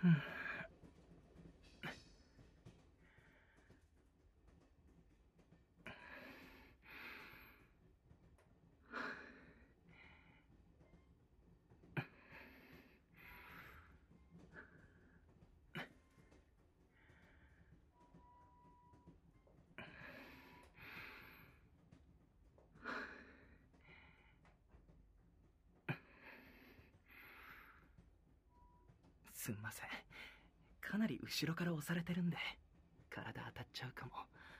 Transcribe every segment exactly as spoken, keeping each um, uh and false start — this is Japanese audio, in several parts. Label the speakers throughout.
Speaker 1: すんません。かなり後ろから押されてるんで体当たっちゃうかも。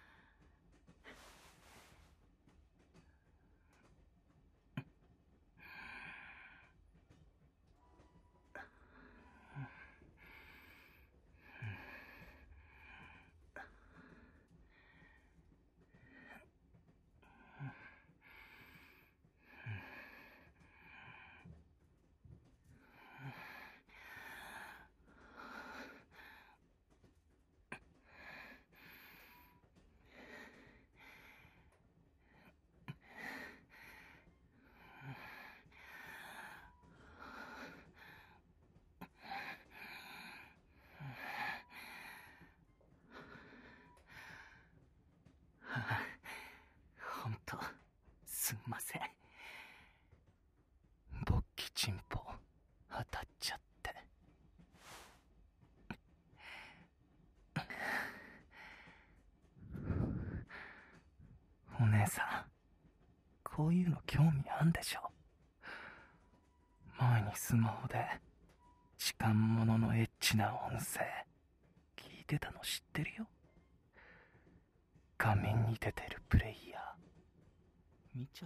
Speaker 1: ほんとすんません。勃起チンポ当たっちゃって。お姉さん、こういうの興味あんでしょ。前にスマホで時間もののエッチな音声聞いてたの知ってるよ。画面に出てるプレイヤー見ちゃった。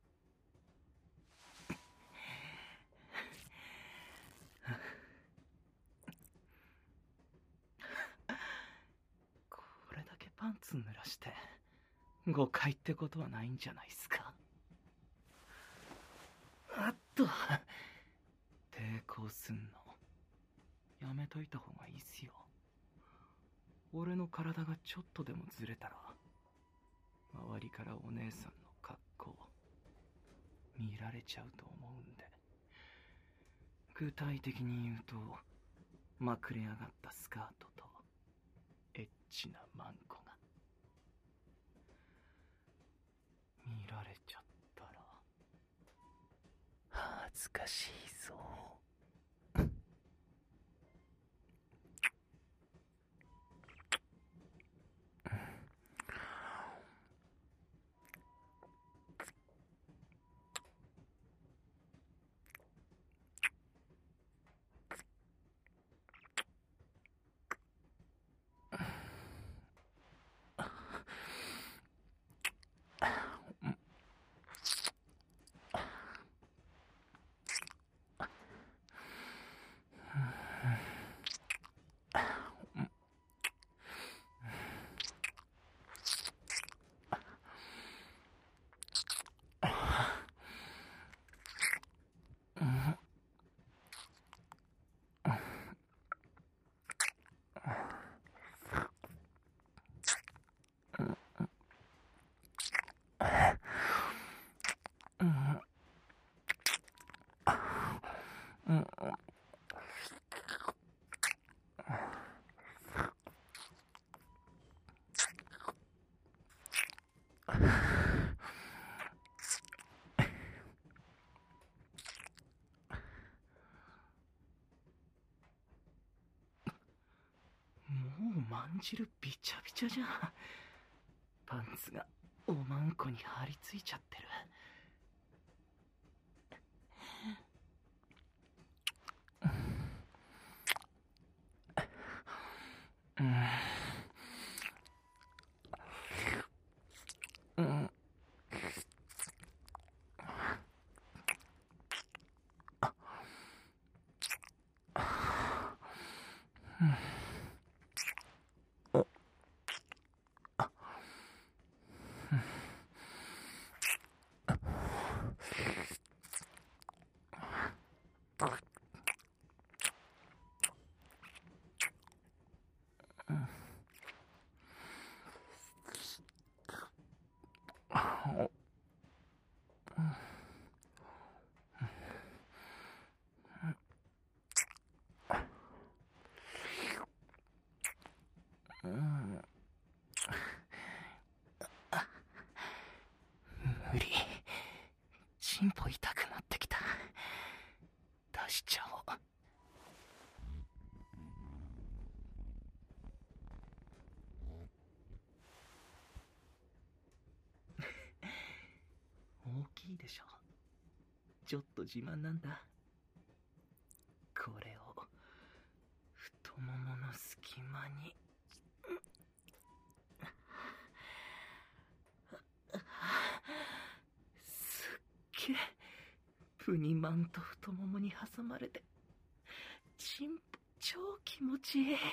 Speaker 1: これだけパンツ濡らして誤解ってことはないんじゃないっすか。あっと、抵抗すんのやめといた方がいいっすよ。俺の体がちょっとでもずれたら周りからお姉さんの格好見られちゃうと思うんで。具体的に言うと、まくれ上がったスカートとエッチなマンコが見られちゃったら恥ずかしいぞ。もうまんじるびちゃびちゃじゃん。パンツがおまんこに張り付いちゃってる。うんうんいいでしょ。ちょっと自慢なんだ。これを太ももの隙間に。すっげえプニマンと太ももに挟まれてチンポ超気持ちいい。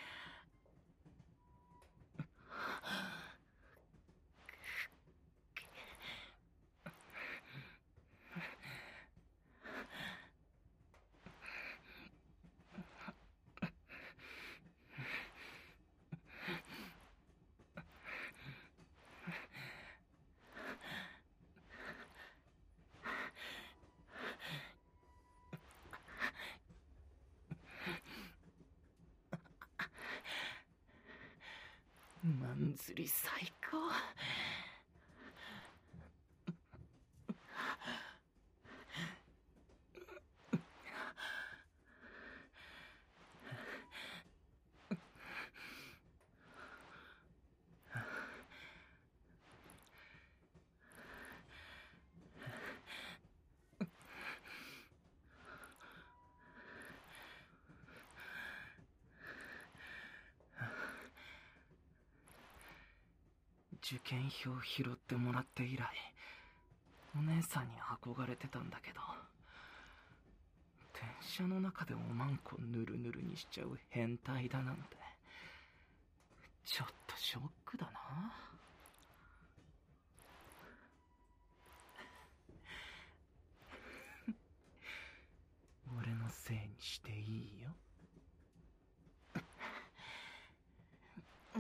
Speaker 1: マンズリ最高。受験票拾ってもらって以来、お姉さんに憧れてたんだけど、電車の中でおまんこぬるぬるにしちゃう変態だなんて、ちょっとショックだな。俺のせいにしていいよ。うん。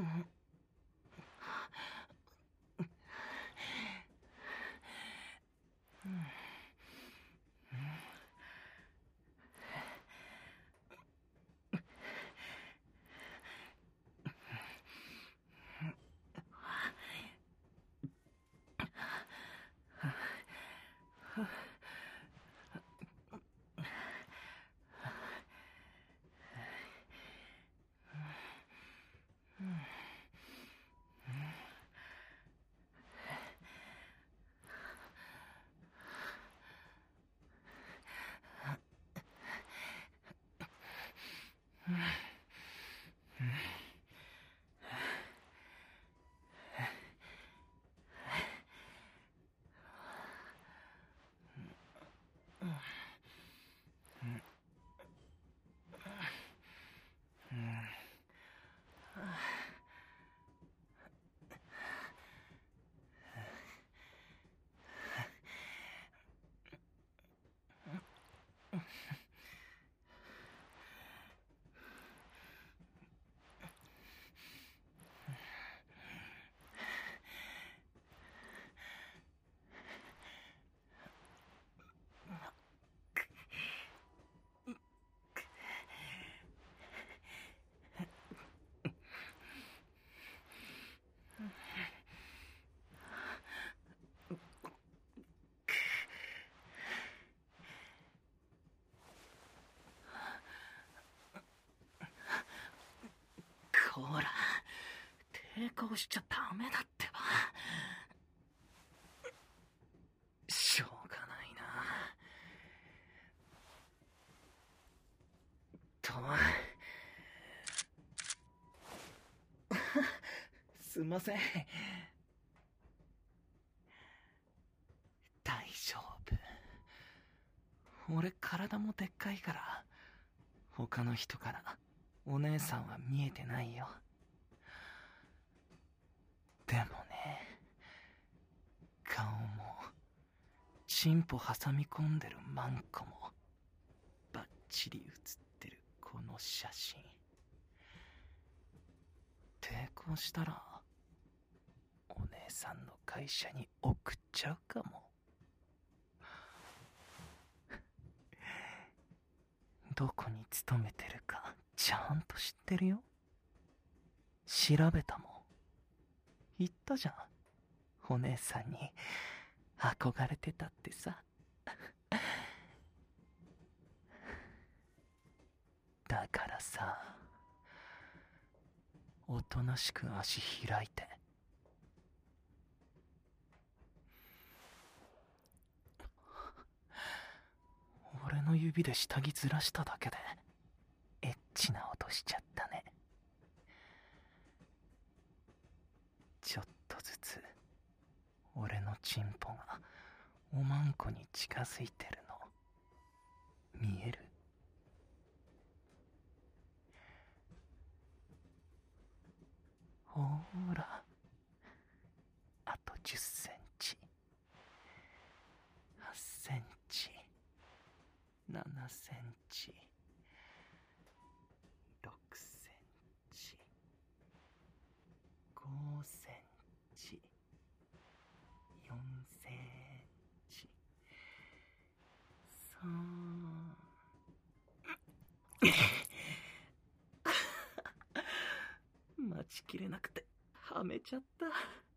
Speaker 1: こら、抵抗しちゃダメだってば。しょうがないな。とすんません。大丈夫。俺体もでっかいから他の人からお姉さんは見えてないよ。でもね、顔もチンポ挟み込んでるマンコもバッチリ写ってるこの写真、抵抗したらお姉さんの会社に送っちゃうかも。どこに勤めてるかちゃんと知ってるよ。調べたもん。言ったじゃん、お姉さんに憧れてたってさ。だからさ、おとなしく足開いて俺の指で下着ずらしただけでエッチな音しちゃったね。ちょっとずつ俺のチンポがおまんこに近づいてるの見える？ほーら、あとじゅっセンチ、はっセンチ、ななセンチ、ろくセンチ、ごセンチ、よんセンチ、さん待ちきれなくてはめちゃった。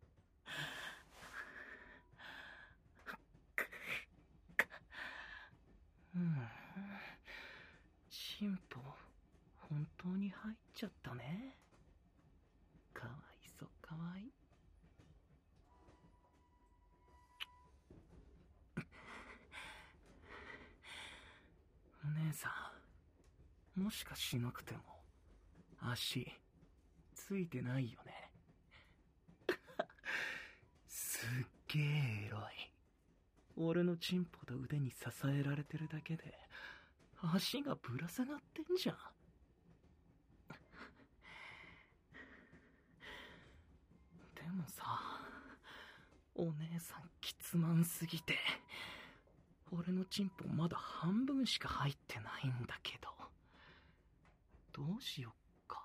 Speaker 1: うん、チンポ本当に入っちゃったね。かわいそ、かわいい。お姉さん、もしかしなくても足ついてないよね。すっげえエロい。俺のチンポと腕に支えられてるだけで足がぶら下がってんじゃん。でもさ、お姉さんきつまんすぎて俺のチンポまだ半分しか入ってないんだけど、どうしよっか。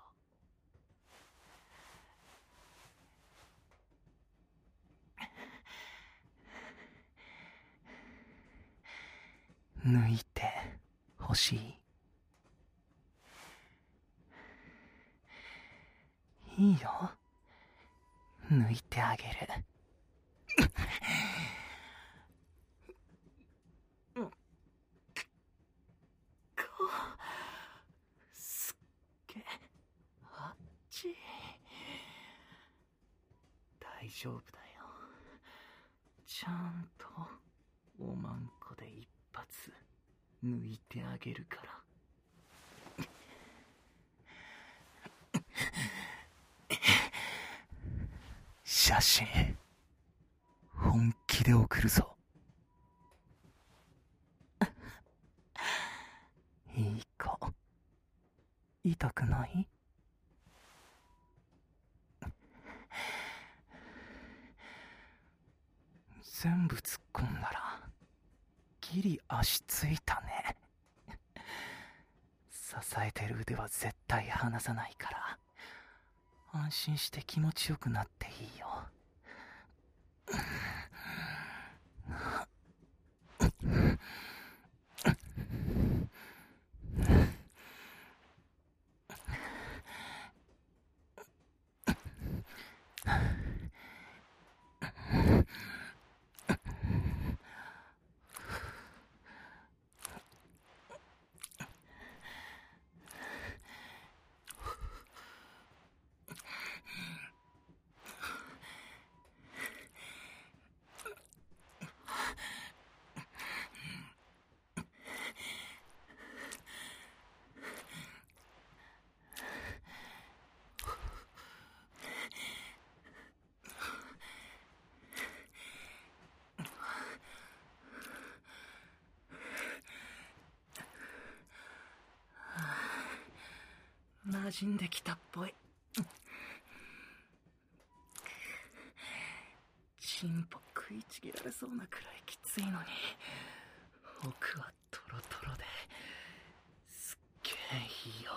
Speaker 1: 抜いてほしい？いいよ、抜いてあげる。すっげえあっち。大丈夫だよ、ちゃんとおまんこで一発抜いてあげるから。写真本気で送るぞ。いい子、痛くない？全部突っ込んだらギリ足ついたね。支えてる腕は絶対離さないから安心して気持ちよくなっていいよ。馴染んできたっぽい。チンポ食いちぎられそうなくらいきついのに奥はトロトロですっげえいいよ。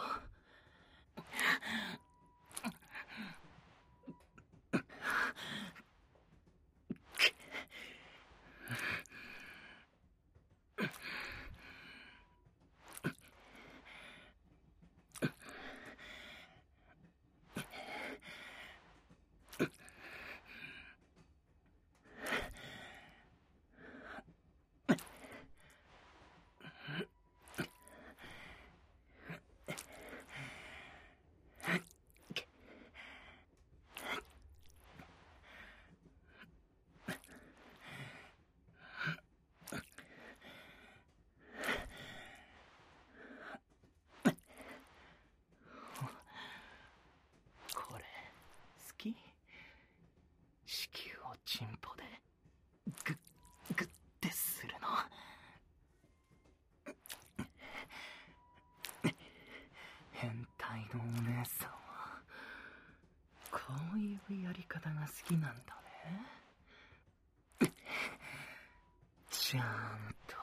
Speaker 1: 好きなんだね。ちゃんと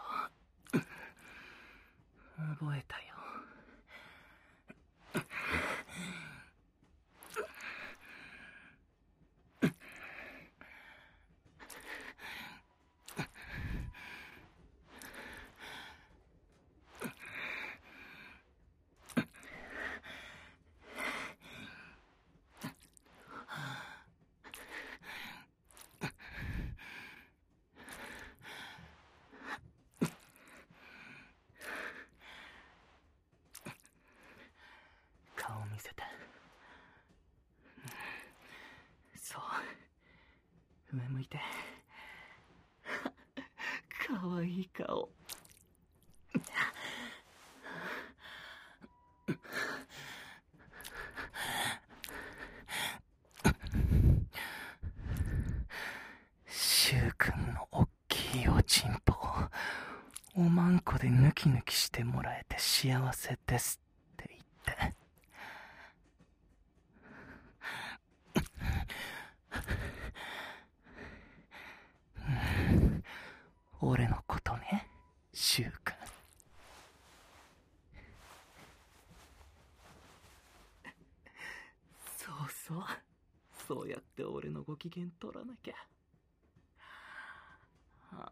Speaker 1: 覚えたよ。顔見せて。そう、上向いて。かわいい顔。シュウ君のおっきいおちんぽをおまんこでヌキヌキしてもらえて幸せですって言って。俺のことね、シュウ君。そうそう、そうやって俺のご機嫌取らなきゃ。あ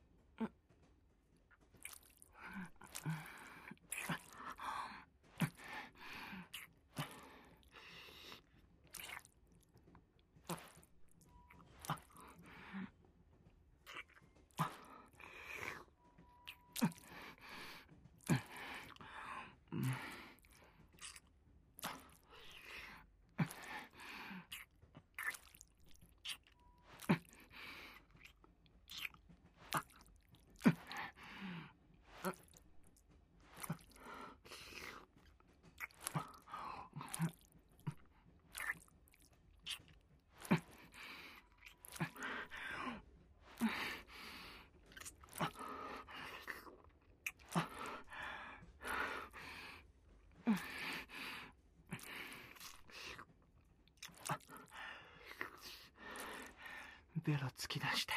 Speaker 1: ベロ突き出して。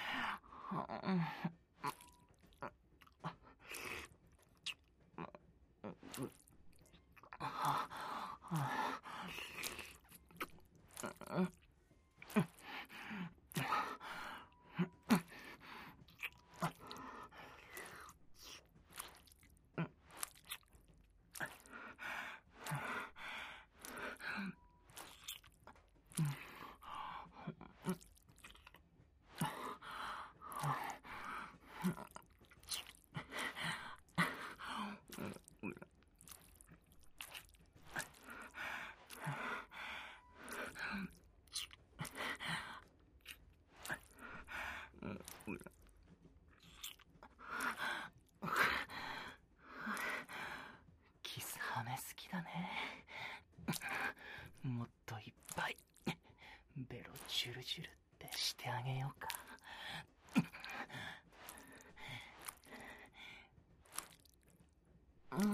Speaker 1: キスハメ好きだね。もっといっぱいベロジュルジュルってしてあげようか。うん。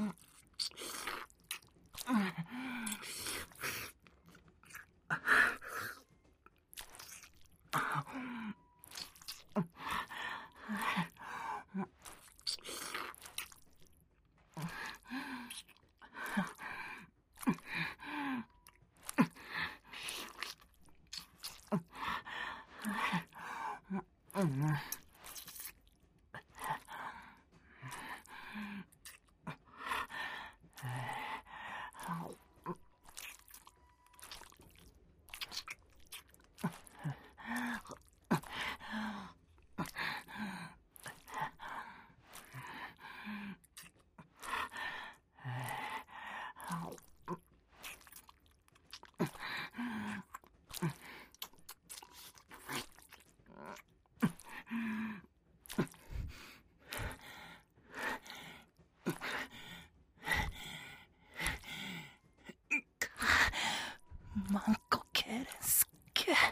Speaker 1: マンコ痙攣すっげえ。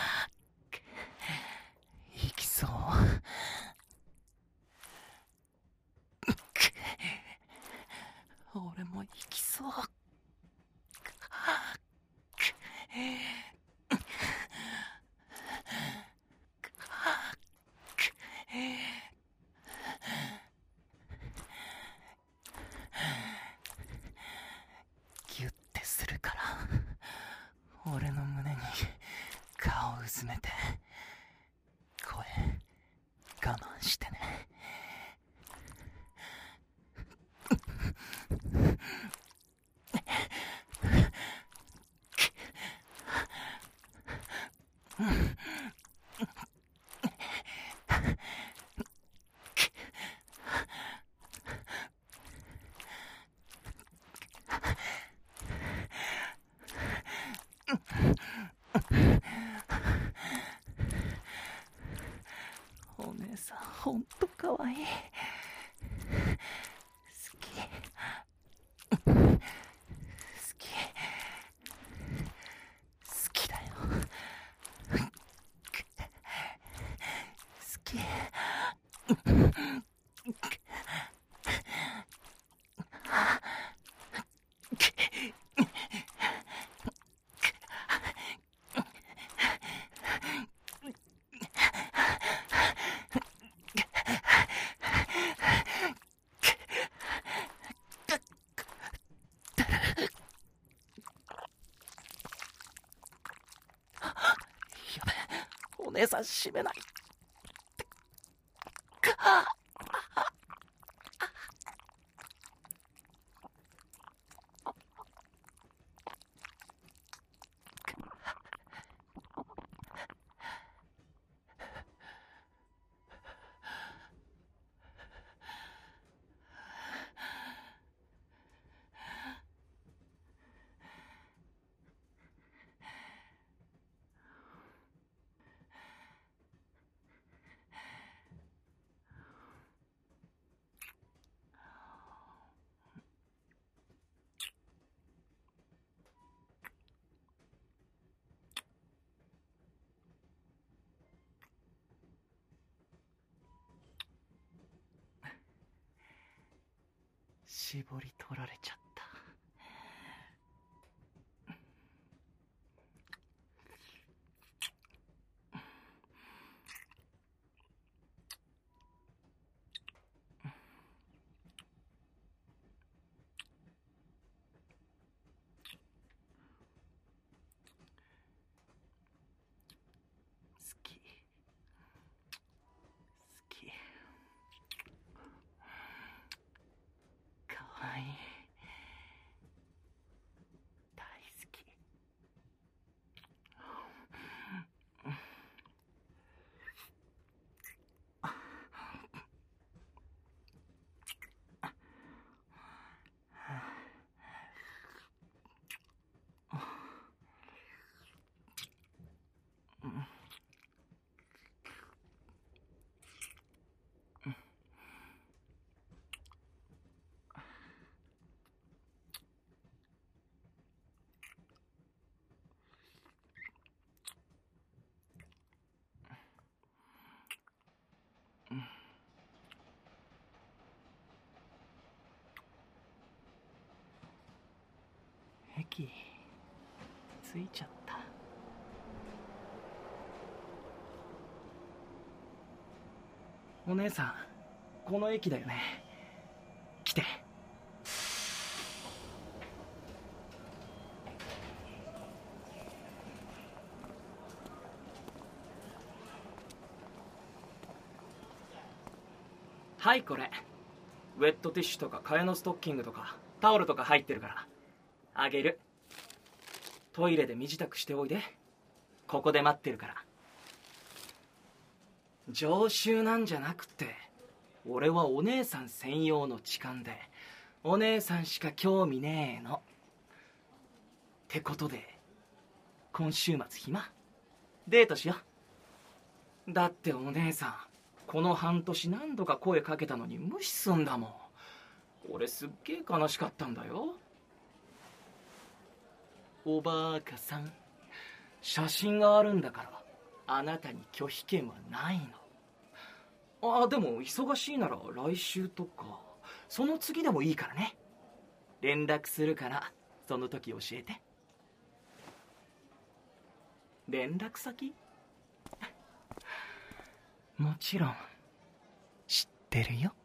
Speaker 1: いきそう。俺もいきそう。 俺の胸に顔をうずめて声我慢してね。お姉さんほんとかわいい。好き好き好きだよ。好き。やべ、お姉さん閉めない。絞り取られちゃった。好き好き、かわいい、大好き。駅着いちゃった。お姉さん、この駅だよね。来て。はい、これウェットティッシュとか替えのストッキングとかタオルとか入ってるからあげる。トイレで身支度しておいで。ここで待ってるから。常習なんじゃなくて、俺はお姉さん専用の痴漢でお姉さんしか興味ねえの。ってことで今週末暇？デートしよう。だってお姉さん、この半年何度か声かけたのに無視すんだもん。俺すっげえ悲しかったんだよ。おバカさん、写真があるんだからあなたに拒否権はないの。あ、でも忙しいなら来週とかその次でもいいからね。連絡するからその時教えて。連絡先？もちろん知ってるよ。